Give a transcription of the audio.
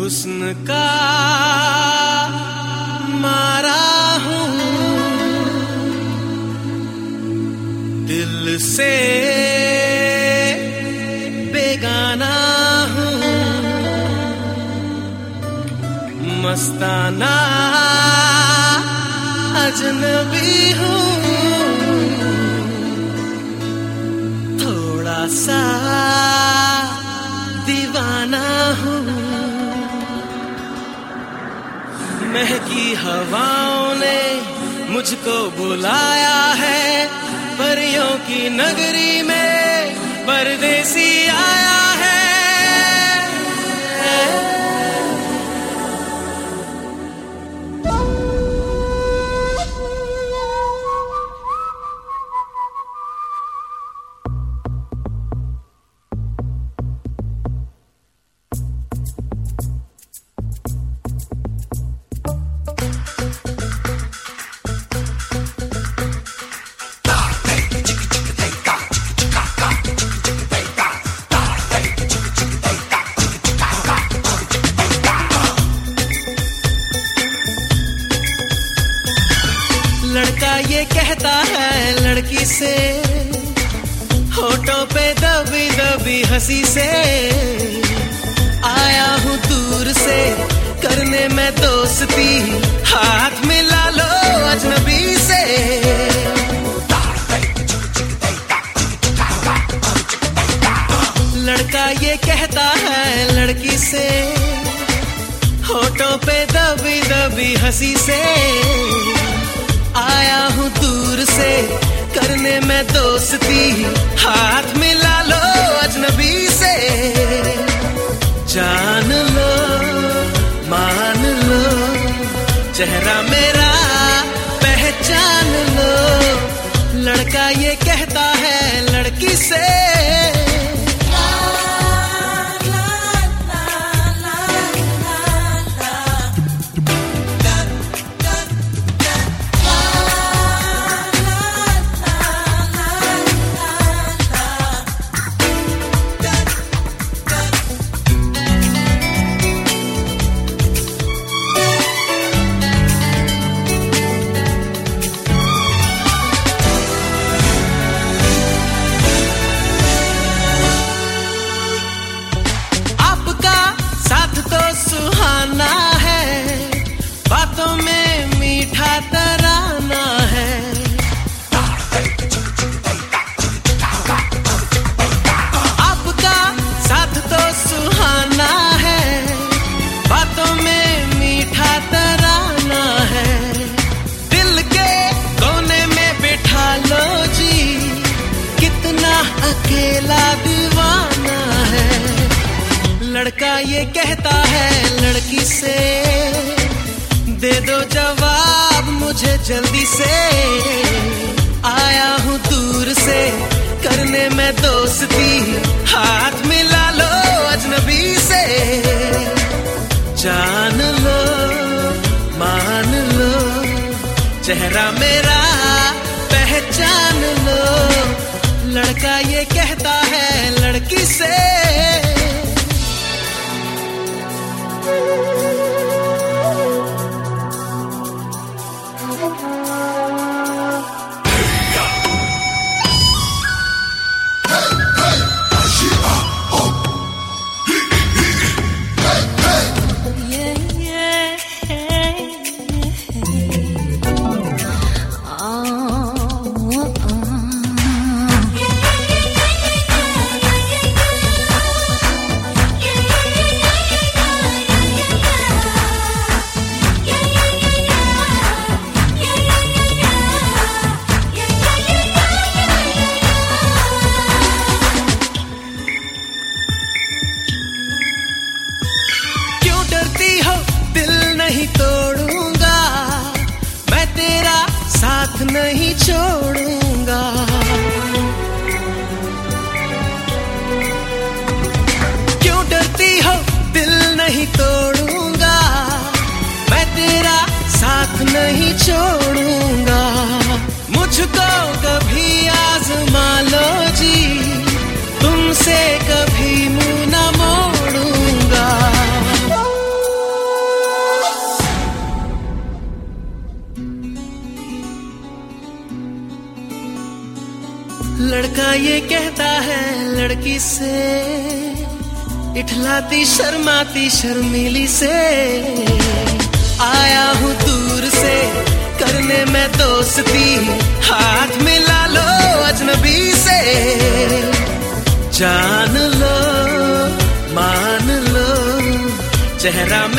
हुस्न का मारा हूँ, दिल से बेगाना हूँ, मस्ताना अजनबी हूँ, थोड़ा सा दीवाना हूँ। महकी हवाओं ने मुझको बुलाया है, परियों की नगरी में परदेसी आया है। लड़का ये कहता है लड़की से, होठों पे दबी दबी हंसी से, आया हूँ दूर से करने में दोस्ती, हाथ मिला लो अजनबी से। लड़का ये कहता है लड़की से, होठों पे दबी दबी हंसी से, आया हूँ दूर से करने में दोस्ती, हाथ मिला लो अजनबी से। जान लो मान लो चेहरा मेरा पहचान लो, लड़का ये कहता है लड़की से। सुहाना है, बातों में मीठा तराना है, आपका साथ तो सुहाना है, बातों में मीठा तराना है, दिल के कोने में बिठा लो जी, कितना अकेला दीवाना है। लड़का ये कहता है लड़की से, दे दो जवाब मुझे जल्दी से, आया हूँ दूर से करने में दोस्ती, हाथ मिला लो अजनबी से। जान लो मान लो चेहरा मेरा पहचान लो, लड़का ये कहता है लड़की से। नहीं तोड़ूंगा मैं तेरा साथ नहीं छोड़ूंगा, क्यों डरती हो दिल नहीं तोड़ूंगा मैं तेरा साथ नहीं छोड़ूंगा, मुझको कभी आजमा लो जी तुमसे कभी मुंह न मोड़ूंगा। लड़का ये कहता है लड़की से, इठलाती शर्माती शर्मीली से, आया हूँ दूर से करने में दोस्ती, हाथ मिला लो अजनबी से, जान लो मान लो चेहरा